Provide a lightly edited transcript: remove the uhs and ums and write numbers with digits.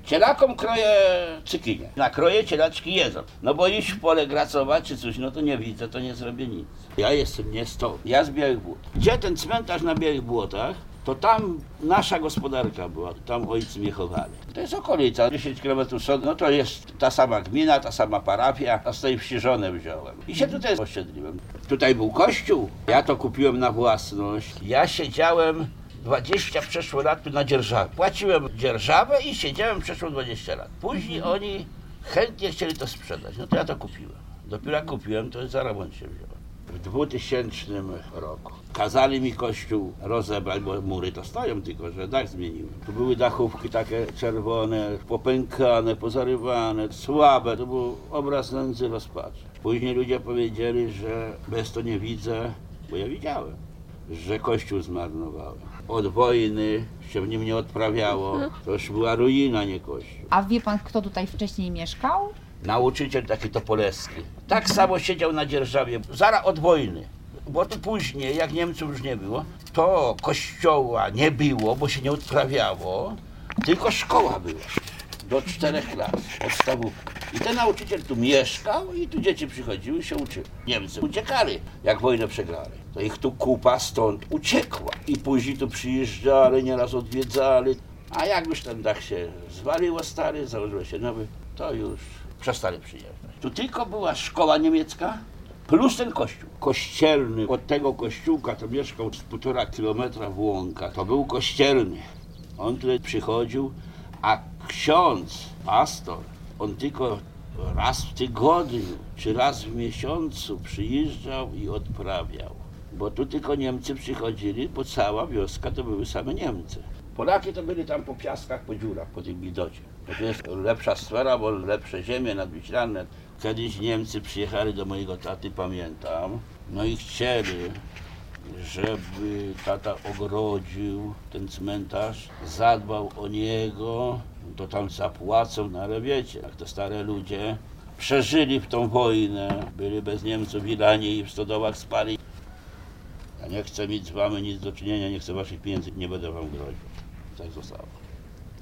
Cielakom kroję cykinie. Nakroję, cielaczki jedzą. No bo iść w pole pracować czy coś, no to nie widzę, to nie zrobię nic. Ja jestem nie stąd, ja z Białych Błot. Gdzie ten cmentarz na Białych Błotach, to tam nasza gospodarka była, tam ojcy mnie chowali. To jest okolica, 10 km stąd, no to jest ta sama gmina, ta sama parafia, a z tej wsi żonę wziąłem. I się tutaj osiedliłem. Tutaj był kościół, ja to kupiłem na własność. Ja siedziałem 20 przeszło lat tu na dzierżawie. Płaciłem dzierżawę i siedziałem przeszło 20 lat. Później oni chętnie chcieli to sprzedać, no to ja to kupiłem. Dopiero jak kupiłem, to za remont się wziąłem. W 2000 roku kazali mi kościół rozebrać, bo mury to stoją, tylko że dach zmieniłem. Tu były dachówki takie czerwone, popękane, pozarywane, słabe. To był obraz nędzy, rozpaczy. Później ludzie powiedzieli, że bez to nie widzę, bo ja widziałem, że kościół zmarnowałem. Od wojny się w nim nie odprawiało, to już była ruina, nie kościół. A wie pan, kto tutaj wcześniej mieszkał? Nauczyciel taki Topoleski. Tak samo siedział na dzierżawie, zaraz od wojny. Bo to później, jak Niemców już nie było, to kościoła nie było, bo się nie odprawiało, tylko szkoła była. Do 4 klas podstawówki. I ten nauczyciel tu mieszkał i tu dzieci przychodziły i się uczyły. Niemcy uciekali, jak wojnę przegrali. To ich tu kupa stąd uciekła. I później tu przyjeżdżali, nieraz odwiedzali. A jak już ten dach się zwaliło stary, założyło się nowy, to już przestali przyjeżdżać. Tu tylko była szkoła niemiecka, plus ten kościół. Kościelny, od tego kościółka to mieszkał z 1,5 kilometra w Łąkach. To był kościelny. On tutaj przychodził, a ksiądz, pastor, on tylko raz w tygodniu czy raz w miesiącu przyjeżdżał i odprawiał. Bo tu tylko Niemcy przychodzili, bo cała wioska to były same Niemcy. Polaki to byli tam po piaskach, po dziurach, po tym bidocie. To jest lepsza sfera, bo lepsze ziemie nadwiślane. Kiedyś Niemcy przyjechali do mojego taty, pamiętam, no i chcieli, żeby tata ogrodził ten cmentarz, zadbał o niego, to tam zapłacą, no ale wiecie, jak to stare ludzie przeżyli w tą wojnę, byli bez Niemców i lani i w stodołach spali. Ja nie chcę mieć z wami nic do czynienia, nie chcę waszych pieniędzy, nie będę wam groził. Tak zostało.